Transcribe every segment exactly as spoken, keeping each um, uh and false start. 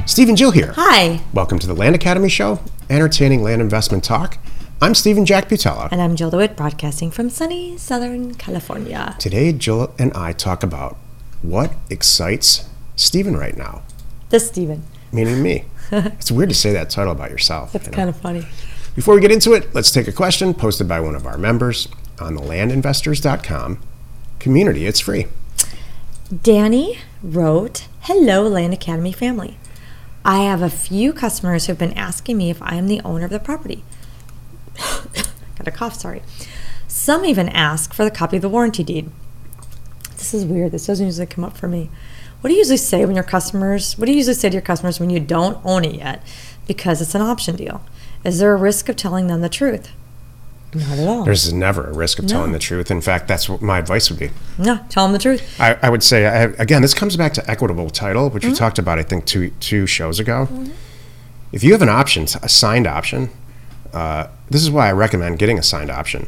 Steve and Jill here. Hi. Welcome to the Land Academy Show, entertaining land investment talk. I'm Stephen Jack Butella. And I'm Jill DeWitt, broadcasting from sunny Southern California. Today, Jill and I talk about what excites Stephen right now. This Stephen. Meaning me. It's weird to say that title about yourself. That's you know? kind of funny. Before we get into it, let's take a question posted by one of our members on the land investors dot com community. It's free. Danny wrote, "Hello, Land Academy family. I have a few customers who have been asking me if I am the owner of the property." Got a cough, sorry. Some even ask for the copy of the warranty deed. This is weird. This doesn't usually come up for me. What do you usually say when your customers, what do you usually say to your customers when you don't own it yet? Because it's an option deal. Is there a risk of telling them the truth? Not at all. There's never a risk of No. telling the truth. In fact, that's what my advice would be. No, tell them the truth. I, I would say, I, again, this comes back to equitable title, which Mm-hmm. we talked about, I think, two two shows ago. Mm-hmm. If you have an option, a signed option, uh, this is why I recommend getting a signed option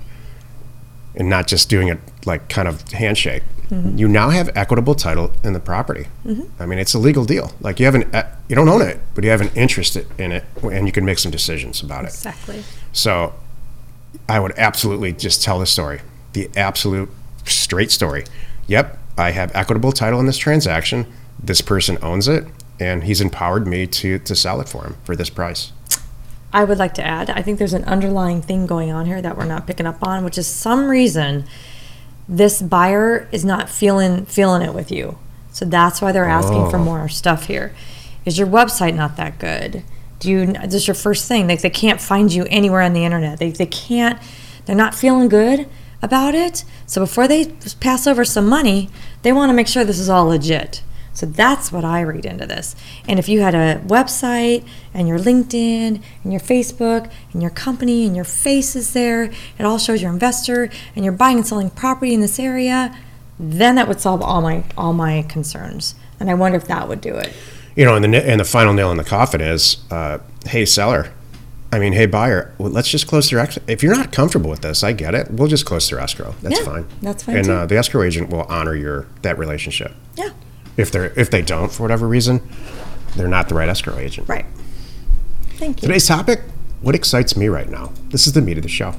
and not just doing it like kind of handshake. Mm-hmm. You now have equitable title in the property. Mm-hmm. I mean, it's a legal deal. Like you have an, you don't own it, but you have an interest in it, and you can make some decisions about it. Exactly. So I would absolutely just tell the story, the absolute straight story. Yep, I have equitable title in this transaction. This person owns it, and he's empowered me to, to sell it for him for this price. I would like to add, I think there's an underlying thing going on here that we're not picking up on, which is some reason this buyer is not feeling feeling it with you. So that's why they're asking Oh. for more stuff here. Is your website not that good? Do you, this is your first thing. Like they can't find you anywhere on the internet. They they can't, they're not feeling good about it. So before they pass over some money, they want to make sure this is all legit. So that's what I read into this. And if you had a website and your LinkedIn and your Facebook and your company and your face is there, it all shows your investor and you're buying and selling property in this area, then that would solve all my all my concerns. And I wonder if that would do it. You know, and the na- and the final nail in the coffin is, uh, hey seller, I mean, hey buyer, well, let's just close their escrow. If you're not comfortable with this, I get it. We'll just close their escrow. That's Yeah, fine. that's fine And too. uh, the escrow agent will honor your that relationship. Yeah. If they're if they don't for whatever reason, they're not the right escrow agent. Right. Thank you. Today's topic: what excites me right now? This is the meat of the show.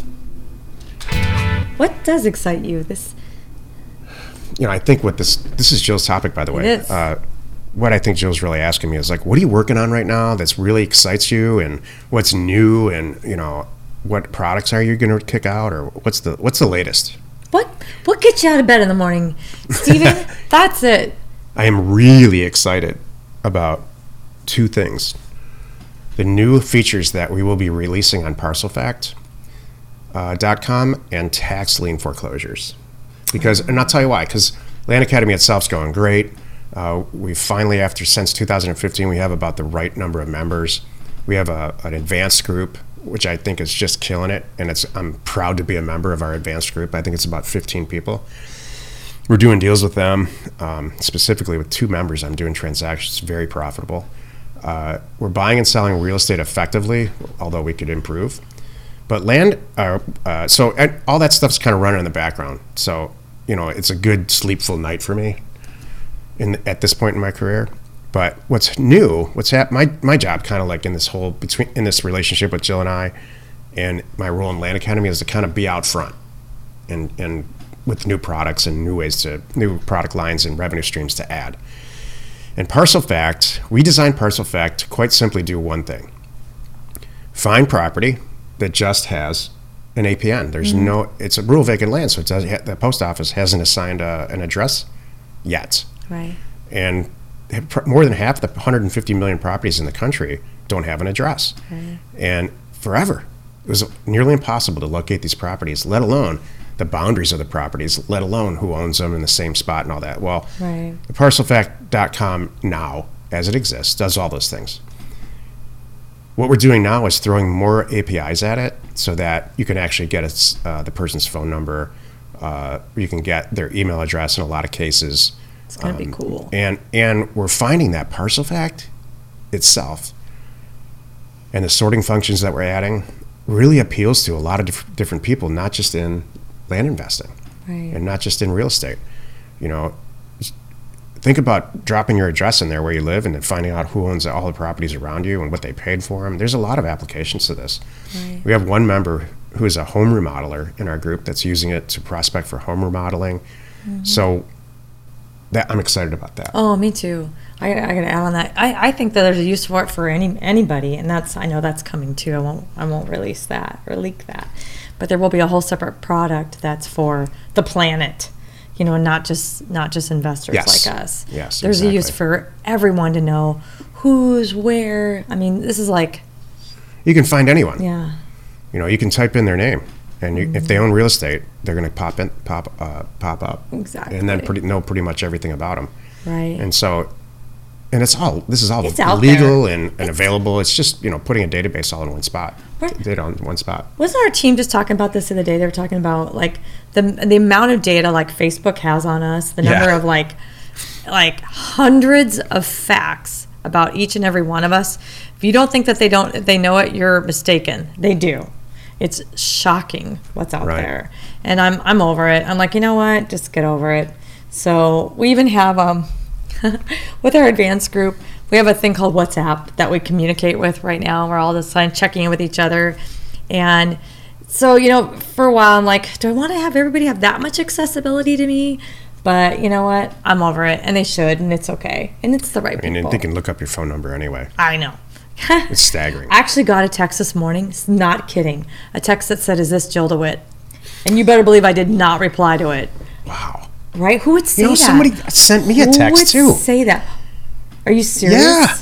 What does excite you? This You know, I think what this this is Jill's topic, by the way. It is. Uh, what I think Jill's really asking me is like, what are you working on right now that's really excites you, and what's new, and you know, what products are you going to kick out, or what's the what's the latest? what what gets you out of bed in the morning, Steven? That's it. I am really excited about two things: the new features that we will be releasing on Parcel Fact uh, dot com and tax lien foreclosures. Because, and I'll tell you why. Because Land Academy itself is going great. Uh, we finally, after since two thousand fifteen, we have about the right number of members. We have a, an advanced group, which I think is just killing it, and it's I'm proud to be a member of our advanced group. I think it's about fifteen people. We're doing deals with them, um, specifically with two members. I'm doing transactions, very profitable. Uh, we're buying and selling real estate effectively, although we could improve. But land, uh, uh, so and all that stuff's kind of running in the background. So, you know, it's a good sleepful night for me in at this point in my career. But what's new, what's hap- my my job kind of like in this whole between in this relationship with Jill and I, and my role in Land Academy is to kind of be out front and and with new products and new ways to new product lines and revenue streams to add. And Parcel Fact, we designed Parcel Fact to quite simply do one thing: find property that just has an A P N. There's mm-hmm. no, it's a rural vacant land, so it does, the post office hasn't assigned a, an address yet. Right. And more than half the one hundred fifty million properties in the country don't have an address. Right. And forever, it was nearly impossible to locate these properties, let alone the boundaries of the properties, let alone who owns them in the same spot and all that. Well, Right. the Parcel Fact dot com now, as it exists, does all those things. What we're doing now is throwing more A P Is at it so that you can actually get its, uh, the person's phone number. Uh, you can get their email address in a lot of cases. It's going to be cool. And and we're finding that Parcel Fact itself and the sorting functions that we're adding really appeals to a lot of diff- different people, not just in land investing Right. and not just in real estate. You know, think about dropping your address in there where you live and then finding out who owns all the properties around you and what they paid for them. There's a lot of applications to this. Right. We have one member who is a home remodeler in our group that's using it to prospect for home remodeling. Mm-hmm. So that I'm excited about that. Oh, me too. I, I got to add on that. I, I think that there's a use for it for any anybody, and that's I know that's coming too. I won't I won't release that or leak that, but there will be a whole separate product that's for the planet, you know, not just not just investors yes. like us. Yes, there's exactly. a use for everyone to know who's where. I mean, this is like you can find anyone. Yeah. You know, you can type in their name. And you, mm-hmm. if they own real estate, they're going to pop in, pop, uh, pop up, exactly, and then pretty, know pretty much everything about them. Right. And so, and it's all this is all it's legal and, and available. It's just you know putting a database all in one spot, data on one spot. Wasn't our team just talking about this the other day? They were talking about like the the amount of data like Facebook has on us, the number yeah. of like like hundreds of facts about each and every one of us. If you don't think that they don't they know it, you're mistaken. They do. It's shocking what's out right. there, and I'm I'm over it. I'm like, you know what? Just get over it. So we even have um with our advanced group, we have a thing called WhatsApp that we communicate with right now. We're all just like checking in with each other, and so you know, for a while I'm like, do I want to have everybody have that much accessibility to me? But you know what? I'm over it, and they should, and it's okay, and it's the right I mean, people. they can look up your phone number anyway. I know. It's staggering. I actually got a text this morning, not kidding, a text that said, is this Jill DeWitt? And you better believe I did not reply to it. Wow. Right? Who would say you know, that? somebody sent me a text Who would too. say that? Are you serious? Yeah.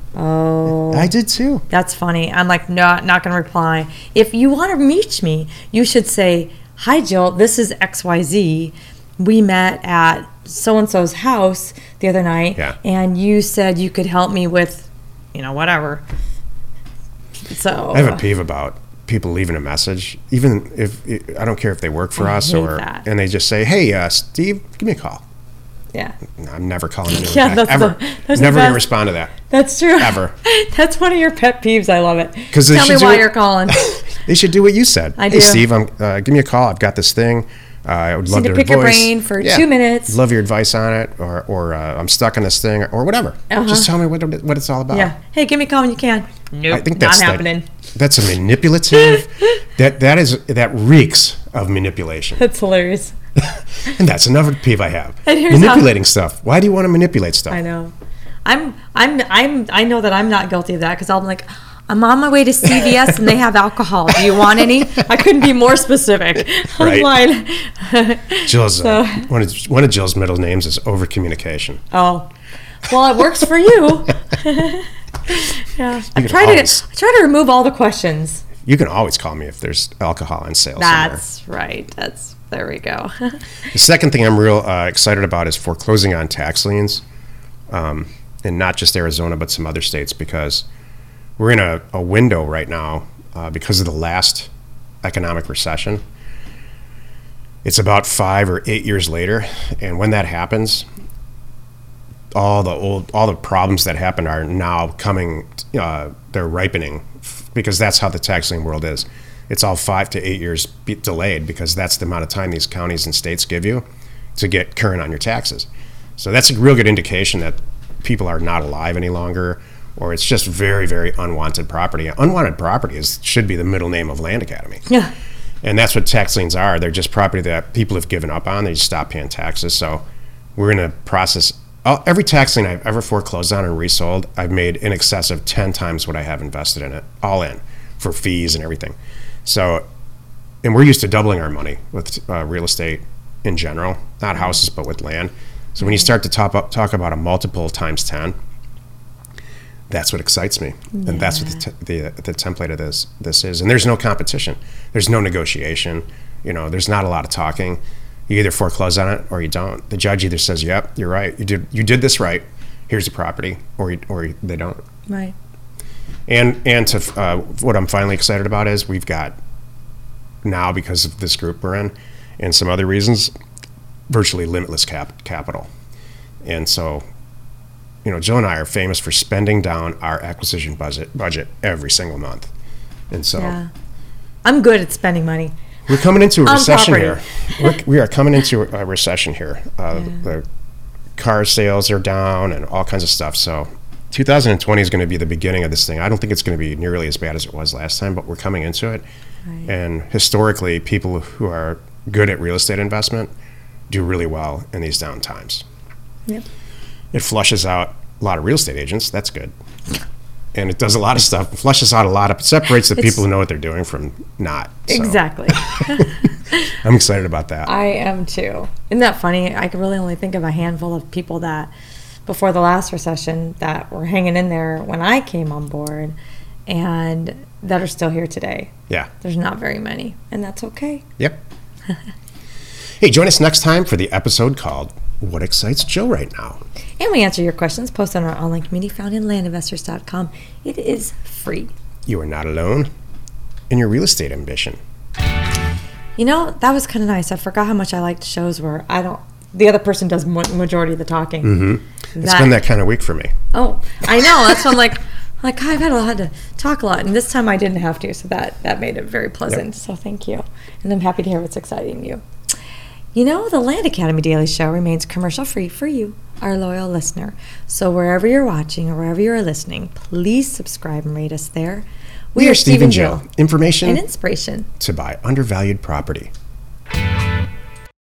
Oh. I did too. That's funny. I'm like, no, not going to reply. If you want to meet me, you should say, hi, Jill, this is X Y Z. We met at so-and-so's house the other night, yeah. and you said you could help me with you know, whatever. So I have a peeve about people leaving a message, even if I don't care if they work for I us hate or, that. and they just say, "Hey, uh, Steve, give me a call." Yeah. I'm never calling anyone Yeah, back. that's Ever. the- that's the never gonna best. respond to that. That's true. Ever. That's one of your pet peeves. I love it. Because tell me why you're calling. They should do what you said. I hey, do. Steve, I'm, uh, give me a call. I've got this thing. Uh, I would love need to to pick voice. your brain for yeah. two minutes. Love your advice on it, or or uh, I'm stuck on this thing, or whatever. Uh-huh. Just tell me what what it's all about. Yeah. Hey, give me a call when you can. Nope. I think not that's happening. That, that's a manipulative. that that is that reeks of manipulation. That's hilarious. And that's another peeve I have. And here's Manipulating stuff. Why do you want to manipulate stuff? I know. I'm I'm I'm I know that I'm not guilty of that because I'm like, I'm on my way to C V S and they have alcohol. Do you want any? I couldn't be more specific. Right. Online. Jill's So- uh, one of one of Jill's middle names is over communication. Oh, well, it works for you. Yeah, I can try to always- I try to remove all the questions. You can always call me if there's alcohol on sale That's right. That's there we go. somewhere. The second thing I'm real uh, excited about is foreclosing on tax liens, um, and not just Arizona but some other states, because we're in a, a window right now uh, because of the last economic recession. It's about five or eight years later, and when that happens, all the old, all the problems that happened are now coming. Uh, they're ripening, f- because that's how the tax lien world is. It's all five to eight years be- delayed because that's the amount of time these counties and states give you to get current on your taxes. So that's a real good indication that people are not alive any longer, or it's just very, very unwanted property. Unwanted property is should be the middle name of Land Academy. Yeah. And that's what tax liens are. They're just property that people have given up on. They just stop paying taxes. So we're in a process. Uh, every tax lien I've ever foreclosed on and resold, I've made in excess of ten times what I have invested in it, all in, for fees and everything. So, and we're used to doubling our money with uh, real estate in general, not houses, but with land. So when you start to top up, talk about a multiple times ten, that's what excites me, Yeah. and that's what the, t- the the template of this this is. And there's no competition, there's no negotiation. You know, there's not a lot of talking. You either foreclose on it or you don't. The judge either says, "Yep, you're right. You did you did this right. Here's the property," or you, or you, they don't. Right. And and to uh, what I'm finally excited about is we've got now, because of this group we're in and some other reasons, virtually limitless cap capital. And so, you know, Jill and I are famous for spending down our acquisition budget budget every single month. And so Yeah. I'm good at spending money. we're coming into a On recession property. here. We're, we are coming into a recession here. Uh, Yeah. The car sales are down and all kinds of stuff. So two thousand twenty is going to be the beginning of this thing. I don't think it's going to be nearly as bad as it was last time, but we're coming into it. Right. And historically, people who are good at real estate investment do really well in these down times. Yep. It flushes out a lot of real estate agents. That's good. And it does a lot of stuff. It flushes out a lot of, separates the It's- people who know what they're doing from not. So Exactly. I'm excited about that. I am too. Isn't that funny? I can really only think of a handful of people that, before the last recession, that were hanging in there when I came on board and that are still here today. Yeah. There's not very many, and that's okay. Yep. Hey, join us next time for the episode called What Excites Jill Right Now? And we answer your questions, post on our online community found in land investors dot com. It is free. You are not alone in your real estate ambition. You know, that was kind of nice. I forgot how much I liked shows where I don't, the other person does mo- majority of the talking. Mm-hmm. It's been that kind of week for me. Oh, I know. That's when I'm like, like I've had a lot to talk a lot, and this time I didn't have to, so that that made it very pleasant. Yep. So thank you, and I'm happy to hear what's exciting you. You know, the Land Academy Daily Show remains commercial free for you, our loyal listener. So wherever you're watching or wherever you're listening, please subscribe and rate us there. We, are Steve and Jill. Information and inspiration to buy undervalued property.